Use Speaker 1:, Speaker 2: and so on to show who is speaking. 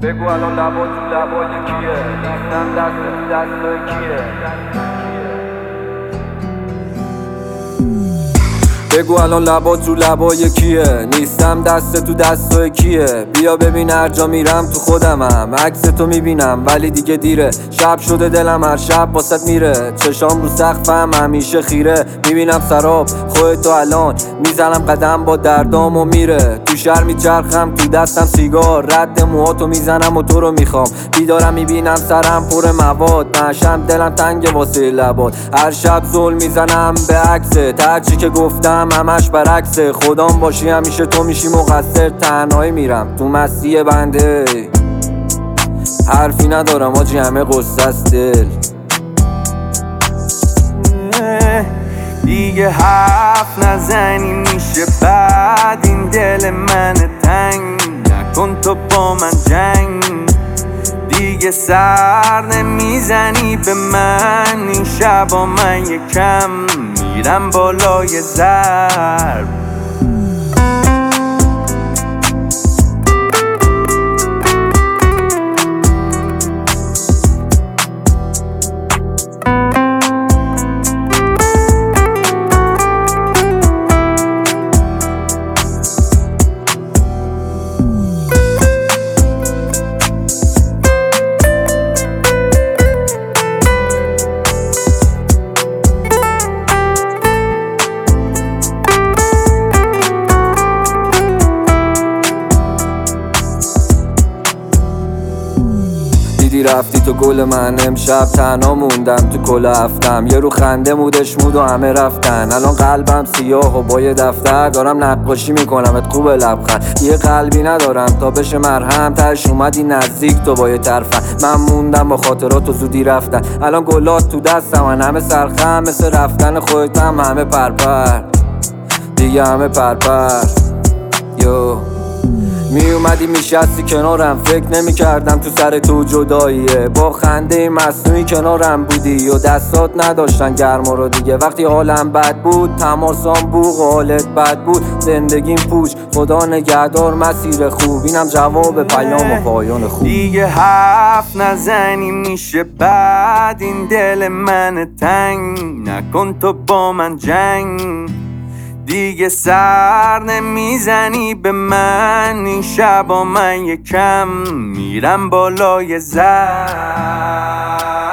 Speaker 1: بگو الان لبا تو لبای کیه؟ نیستم دست تو دستای کیه؟ بگو الان لبا تو لبای کیه؟ نیستم دست تو دستای کیه؟ بیا ببین هر جا میرم تو خودمم، عکس تو میبینم ولی دیگه دیره. شب شده دلم هر شب واسط میره، چشام رو سقفم همیشه خیره. میبینم سراب خودتو الان، میزنم قدم با دردام و میره. تو شهر میچرخم تو دستم سیگار، رد موهاتو میزنم و تو رو میخوام. بیدارم میبینم سرم پر مواد، نشم دلم تنگ واسه لبات. هر شب زل میزنم به عکست، هرچی که گفتم همش برعکسه. خدام باشی همیشه تو میشی مقصر، تنهایی میرم تو مستی بنده. حرفی ندارم آجی همه قصه است دل.
Speaker 2: دیگه حرف نزنی میشه بعد این دل من تنگ. نکن تو با من جنگ، دیگه سر نمیزنی به من. این شبا من یکم میرم بالای ضرب.
Speaker 1: دیدی رفتی تو گل من، امشب تنها موندم تو کل هفتم. یه رو خنده مودش مود و همه رفتن، الان قلبم سیاه و با یه دفتر دارم نقاشی میکنم ات خوب لبخند. یه قلبی ندارم تا بشه مرهم، ترش اومدی نزدیک تو با یه طرفن. من موندم با خاطرات و زودی رفتن، الان گلات تو دستم من همه سرخم. مثل رفتن خودتم همه پرپر دیگه، همه پرپر. یو می اومدی میشستی کنارم، فکر نمی کردم تو سر تو جداییه. با خنده مصنوعی کنارم بودی و دستات نداشتن گرما رو دیگه. وقتی حالم بد بود تماسام بوق و حالت بد بود، زندگیم پوچ خدا نگهدار مسیر خوب. اینم جواب پیام و پایان خوب.
Speaker 2: دیگه حرف نزنی میشه بعد این دل من تنگ. نکن تو با من جنگ، دیگه سر نمیزنی به من. این شبا من یکم میرم بالای ضرب.